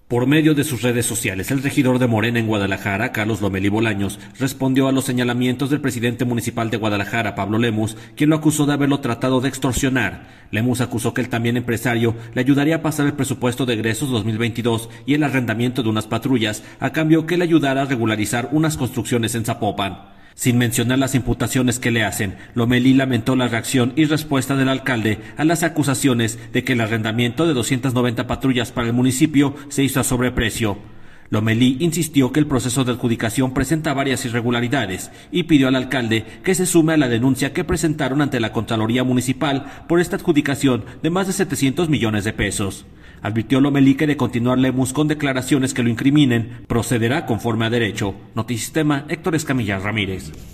Por medio de sus redes sociales, el regidor de Morena en Guadalajara, Carlos Lomelí Bolaños, respondió a los señalamientos del presidente municipal de Guadalajara, Pablo Lemus, quien lo acusó de haberlo tratado de extorsionar. Lemus acusó que el también empresario le ayudaría a pasar el presupuesto de egresos 2022 y el arrendamiento de unas patrullas, a cambio que le ayudara a regularizar unas construcciones en Zapopan. Sin mencionar las imputaciones que le hacen, Lomelí lamentó la reacción y respuesta del alcalde a las acusaciones de que el arrendamiento de 290 patrullas para el municipio se hizo a sobreprecio. Lomelí insistió que el proceso de adjudicación presenta varias irregularidades y pidió al alcalde que se sume a la denuncia que presentaron ante la Contraloría Municipal por esta adjudicación de más de 700 millones de pesos. Advirtió Lomelí que de continuar Lemus con declaraciones que lo incriminen, procederá conforme a derecho. Notisistema, Héctor Escamilla Ramírez.